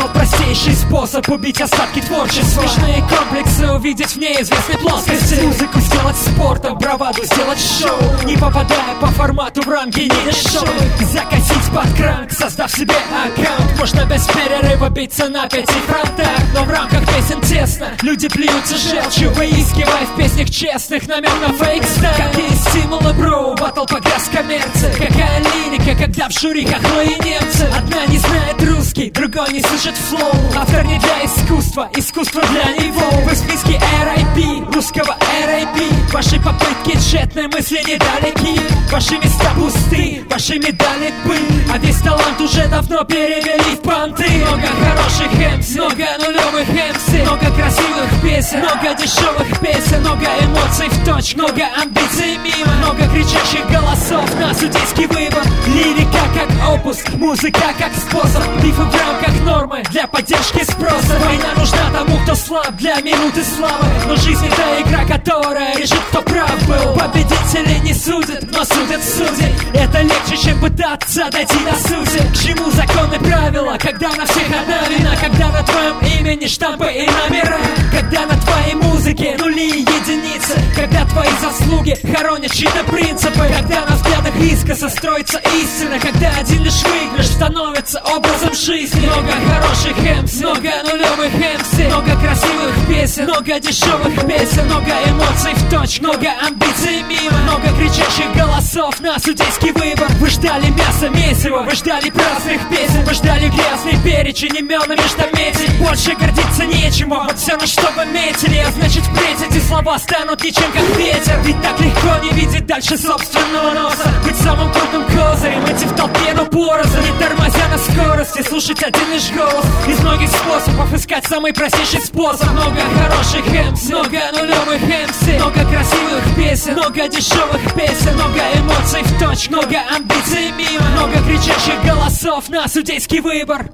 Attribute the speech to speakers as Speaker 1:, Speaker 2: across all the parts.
Speaker 1: тот простейший способ убить остатки творчества. Смешные комплексы увидеть в неизвестной плоскости. Музыку сделать спортом, браваду сделать шоу, не попадая по формату в рамки не-шоу. Закатить под кранк, создав себе аккаунт. Можно без перерыва биться на 5 фронтах, но в рамках песен тесно. Люди плюются желчью, выискивая в песнях честных намек на фейк-стайл. Какие стимулы, бро, баттл погряз коммерции. Какая лирика, когда в жюри хохлые немцы. Одна не знает русский, другой не слышит флоу. Автор не для искусства, искусство для него. Вы в списке R.I.P., русского R.I.P. Ваши попытки тщетной мысли недалеки. Ваши места пусты, ваши медали пыль. А весь талант уже давно перевели в понты. Много хороших МС, много нулевых МС, много красивых песен, много дешевых песен, много эмоций в точку, много амбиций мимо, много кричащих голосов на судейский выбор. Лирика как опус, музыка как способ, бифы в рамках нормы для поддержки спроса. Война нужна тому, кто слаб, для минуты славы, но жизнь это игра, которая решит, кто прав был. Победители не судят, но судят судьи. Это легче, чем пытаться дойти до сути. К чему законы правила, когда на всех одна вина, когда на твоем имени штампы и номера, когда на твоей музыке нули и единицы, когда твои заслуги хоронят чьи-то принципы, когда на взглядах искоса строится истина, когда один лишь выигрыш становится образом жизни. Много хороших МС, много нулевых МС, много красивых песен, много дешевых песен, много эмоций в точку, много амбиций мимо, много кричащих голосов на судейский выбор. Вы ждали мяса месива, вы ждали праздных песен, вы ждали грязный перечень имен и междометий. Больше гордиться нечему, вот все, на что вы метили, а значит впредь эти слова станут ничем как ветер. Ведь так легко не видеть дальше собственного носа, быть самым крутым козырем, идти в толпе, но порознь, не тормозя на скорости, слушать один лишь голос. Из многих способов искать самый простейший способ. Много хороших МС, много нулевых МС, много красивых песен, много дешевых песен, много эмоций в точку, много амбиций мимо, много кричащих голосов на судейский выбор.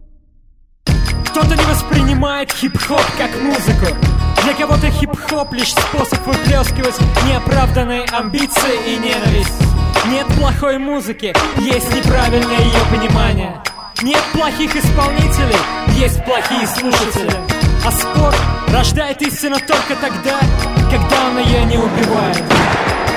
Speaker 1: Кто-то не воспринимает хип-хоп как музыку. Для кого-то хип-хоп лишь способ выплескивать неоправданные амбиции и ненависть. Нет плохой музыки, есть неправильное ее понимание. Нет плохих исполнителей, есть плохие слушатели. А спорт рождает истину только тогда, когда он ее не убивает.